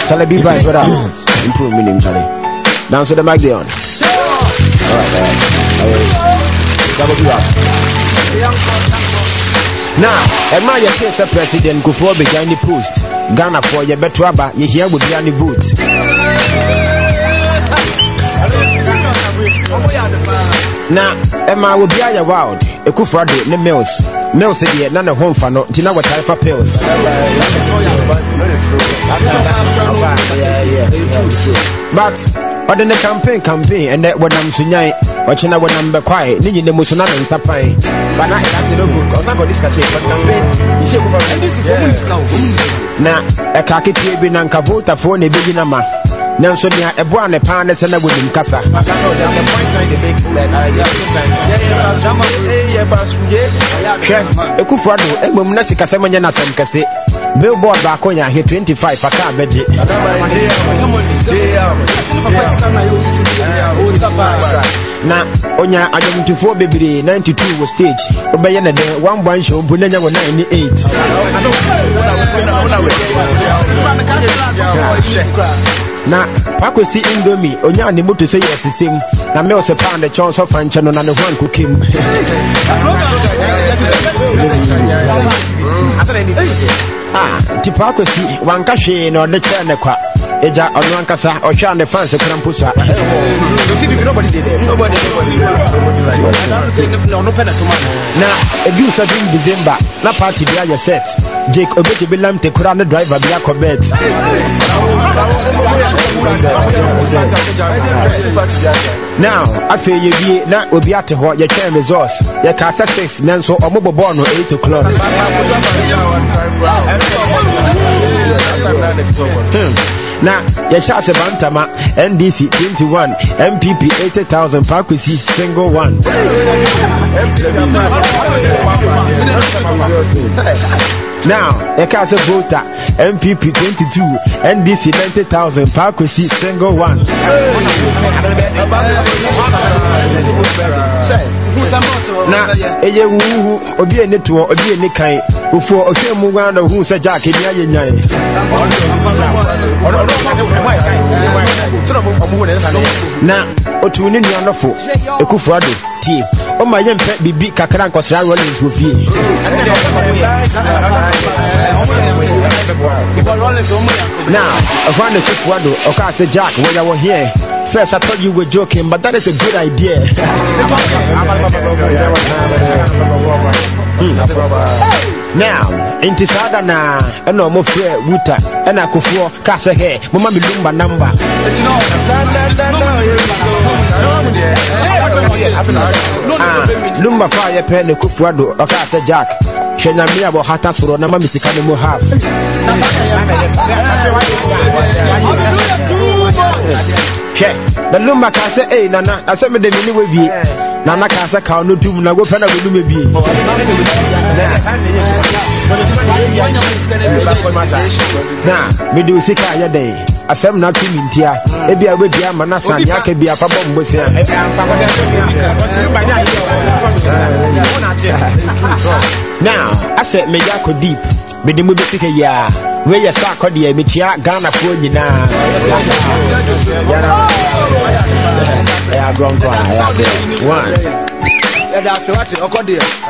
Charlie be right, what up? Improve me name, Charlie. Down to the mic there. Alright. Double you up. Now, admire yourself, President Kufuor behind the post. Ghana for your better rubber, you hear with the boots. Now, Emma will be a wild. A Kufrado, no mills. Mills again, none of home for no, Tina what type of pills. But, other than the campaign, and that what I'm saying, watching our number quiet, needing the Musona and Sapai. But I have to look good, because I'm going to discuss it. But campaign, you should go for this. Now, a khaki TV and Kavota for the beginner. Nelson, a boy, a pound, and a wooden casa. A Kufrado, a Mumnasica Semana Semcase. Billboard Baconia here 25 for car budget. Now, Onya, I am 24 baby, 92 was stage. Obayana, one bunch show, Bunana 98. Now, Paco see Indomie, Onya, the motor say yes, the same. Now, me also found the chance of French and another one cooking. Tipako see one cashin or the Chanaqua. Eja on one casa or Chan the France of Crampusa. Nobody did it. Now, a deuce of December, not party by your set. Jake Obey Bilam take around the driver be a bed. Now, I feel you be not will be at what your chain resource. Your casa 6 Nanso or mobile born 8 o'clock. Now, your shots of Bantama, NDC 21, MPP 80,000, Pakusi single one. Now, a Casa Vota, MPP 22, NDC 90,000, Pakusi single one. Now, a young woo, or be a network, or be a Nikai, who for a few Muganda who said Jack in Yay. Now, Otuni Yanofo, a Kufrado, team. Oh, my young pet be big Kakarankos Rollins with you. Now, I found a Kufrado, or Casa Jack, when I was here. First, I thought you were joking, but that is a good idea. Now, in Tisada na, and no more fair Wuta, and I could for Casa hair, Mamma Lumba number. Lumba fire pen, the Kufrado, or Casa Jack. Shenamia or Hatasuro, Namamisicano have. Check. The Lumba Casa, eh, Nana, I said, the mini with you. Nana Casa, cow, no doom, no go pen of the be. Now, we do sick a day. I said, not to mean here. Maybe I would be a manasa, Yaka be a papa was here. Now, I said, me Yako deep. But the movie sick a year. Where you saw Codia, Michia, Ghana for you now. I have grown one. That's what